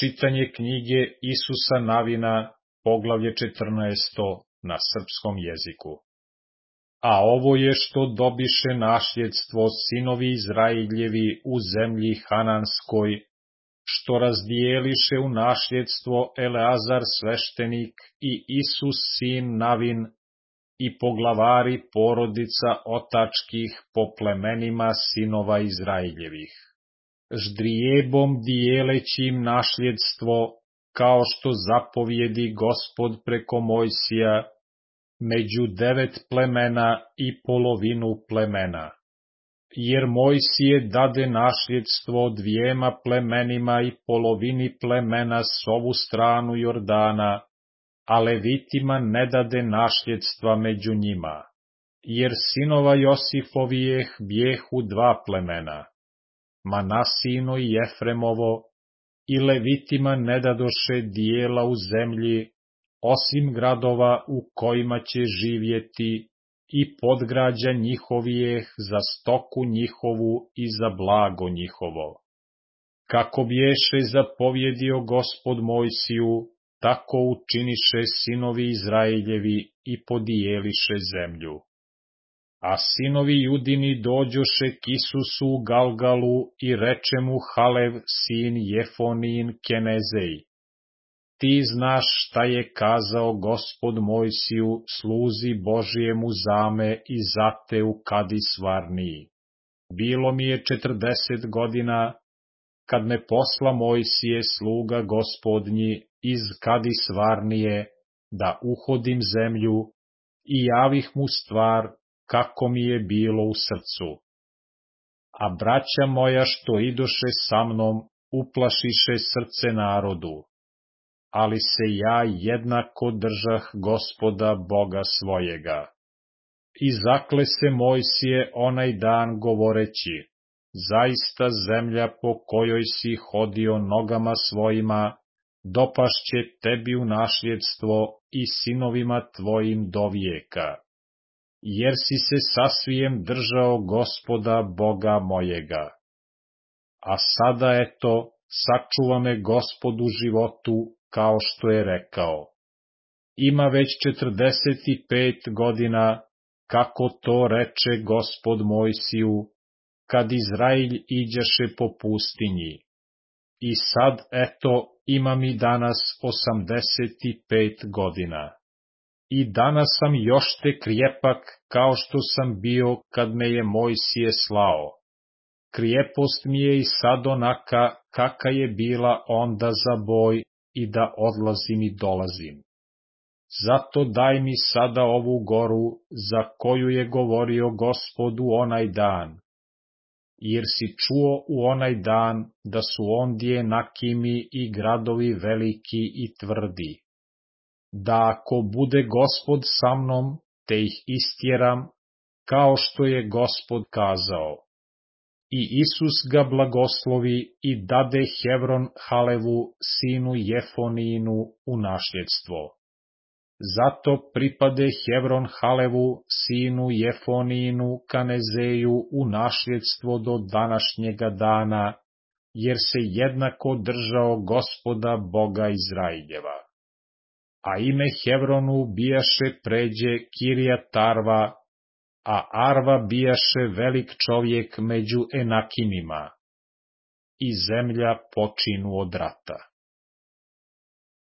Čitanje knjige Isusa Navina, poglavlje 14. na srpskom jeziku. A ovo je što dobiše nasljedstvo sinovi Izrailjevi u zemlji Hananskoj, što razdijeliše u nasljedstvo Eleazar sveštenik i Isus sin Navin i poglavari porodica otačkih po plemenima sinova Izrailjevih. Ždrijebom dijeleći im nasljedstvo, kao što zapovjedi Gospod preko Mojsija, među 9 plemena i polovinu plemena. Jer Mojsije dade nasljedstvo 2 plemenima i polovini plemena s ovu stranu Jordana, a Levitima ne dade nasljedstva među njima. Jer sinova Josifovijeh bijehu 2 plemena, Manasino i Jefremovo, i Levitima ne dadoše dijela u zemlji, osim gradova u kojima će živjeti, i podgrađa njihovijeh za stoku njihovu i za blago njihovo. Kako biješe zapovjedio Gospod Mojsiju, tako učiniše sinovi Izrailjevi i podijeliše zemlju. A sinovi Judini dođoše k Isusu u Galgalu i reče mu Halev sin Jefonin Kenezej: Ti znaš šta je kazao Gospod Mojsiju, sluzi Božijemu zame i zate u Kadis Varniji. Bilo mi je 40 godina, kad me posla Mojsije sluga Gospodnji iz Kadis Varnije, da uhodim zemlju, i javih mu stvar, kako mi je bilo u srcu. A braća moja što idoše sa mnom, uplašiše srce narodu, ali se ja jednako držah Gospoda Boga svojega. I zakle se Mojsije onaj dan govoreći: zaista zemlja po kojoj si hodio nogama svojima, dopašće tebi u nasljedstvo i sinovima tvojim do vijeka. Jer si se sasvijem držao Gospoda Boga mojega. A sada eto, sačuva me Gospod u životu, kao što je rekao. Ima već 45 godina, kako to reče Gospod Mojsiju, kad Izrailj iđaše po pustinji. I sad eto, ima mi danas 85 godina. I danas sam još te krijepak, kao što sam bio kad me je Mojsije slao. Krijepost mi je i sad onaka, kaka je bila onda za boj, i da odlazim i dolazim. Zato daj mi sada ovu goru, za koju je govorio Gospod u onaj dan. Jer si čuo u onaj dan, da su ondje Nakimi i gradovi veliki i tvrdi. Da ako bude Gospod sa mnom, te ih istjeram, kao što je Gospod kazao. I Isus ga blagoslovi i dade Hevron Halevu, sinu Jefoninu, u nasljedstvo. Zato pripade Hevron Halevu, sinu Jefoninu, Kanezeju, u nasljedstvo do današnjega dana, jer se jednako držao Gospoda Boga Izrailjeva. A ime Hevronu bijaše pređe Kirijat Arva, a Arva bijaše velik čovjek među Enakimima. I zemlja počinu od rata.